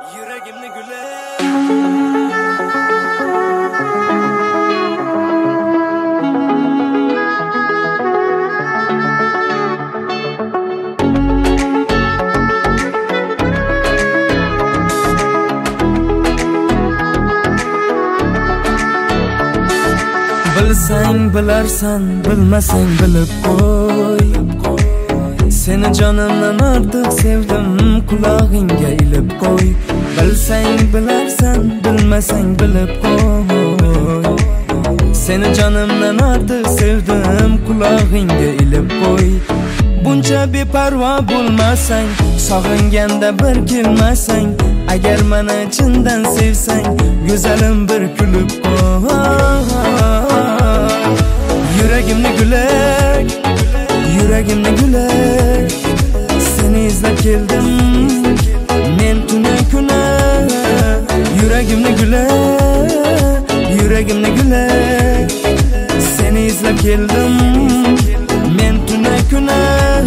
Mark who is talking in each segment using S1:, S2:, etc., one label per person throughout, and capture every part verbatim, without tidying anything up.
S1: Yüreğimni güle Bilsang bilarsan, bilmasang bilib qo'y. Seni canımdan artıq sevdim, qulog'ingga ilib qo'y. Bilsang bilarsan, bilmasang bilib qo'y. Seni canımdan artıq sevdim, qulog'ingga ilib qo'y. Buncha beparvo bo'lmasang, sog'inganda bir kelmasang, agar meni chindan sevsang, go'zalim bir kulib qo'y. Yüreğimni gülek, yüreğimni gülek, seni izlep geldim, men tuna kuna. Yüreğimni gülek, yüreğimni gülek, seni izlep geldim, men tuna kuna.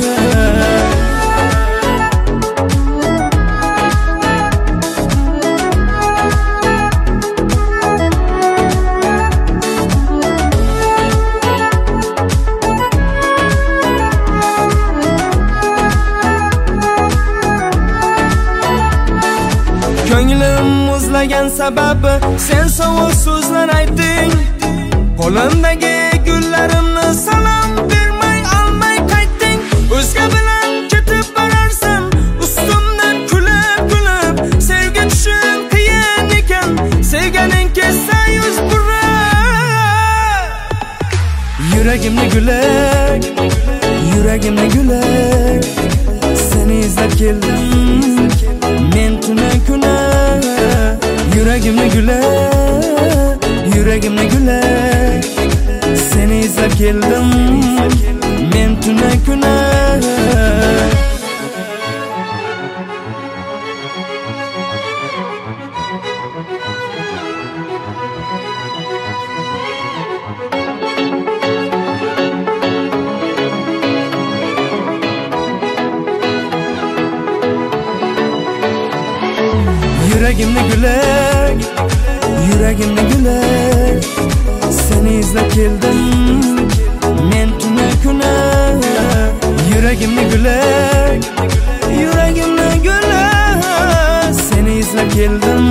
S1: Ko'nglim muzlagan sababi sen sovuq so'zlar aytding. Qo'limdagi gullarimni salom bermay olmay qaytding. O'zga bilan ketib borarsan, ustimdan kulib kulib. Sevgi tushun qiyin ekan, sevganing kelsa yuz burar. Yüreğimni gülek, yüreğimni gülek, seni izlep geldim, men tuna kuna. Yüreğimni gülek, yüreğimni gülek, seni izlep geldim, men tuna kuna. Yüreğimni gülek, yüreğimni gülek, seni izlep geldim, men tuna kuna. Yüreğimni gülek, yüreğimni gülek, seni izlep geldim,